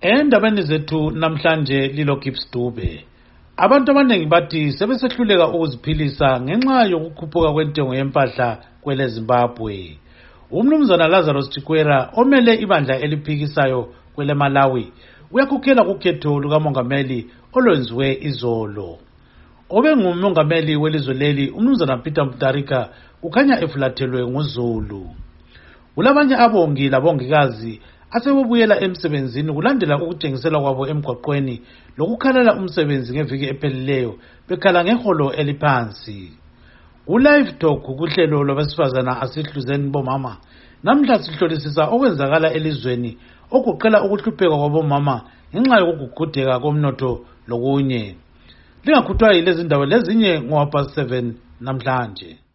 Endabeni zethu namhlanje Lilo Gibbs Dube. Abantu abaningi bathi sebesehluleka ukuziphilisa ngenxa yokukhuphuka kwentengo yempahla kwele Zimbabwe. Umnumzana Lazarus Chikwera omele ibandla eliphikisayo kwele Malawi uyakhokhela kukhetho lukamongameli olwenziwe izolo. Obengumongameli welizwe leli umnumzana Peter Mutharika ukhanya efulathelwe nguZulu. Kulabanye abongi labongikazi asebebuyela emsebenzini kulandela ukutshengisela kwabo emgwaqweni lokukhalela umsebenzi ngeviki ephelileyo bekhala ngeholo eliphansi. Ulive talk kuhlelo lwabesifazana asihluzeni bomama namhla sihlolisisa okwenzakala elizweni okuqela ukuhlupheka kwabomama ngenxa yokugugudeka komnotho lokunye. Lingakhuthwa yilezi ndawo lezinye ngo-7 namhlanje.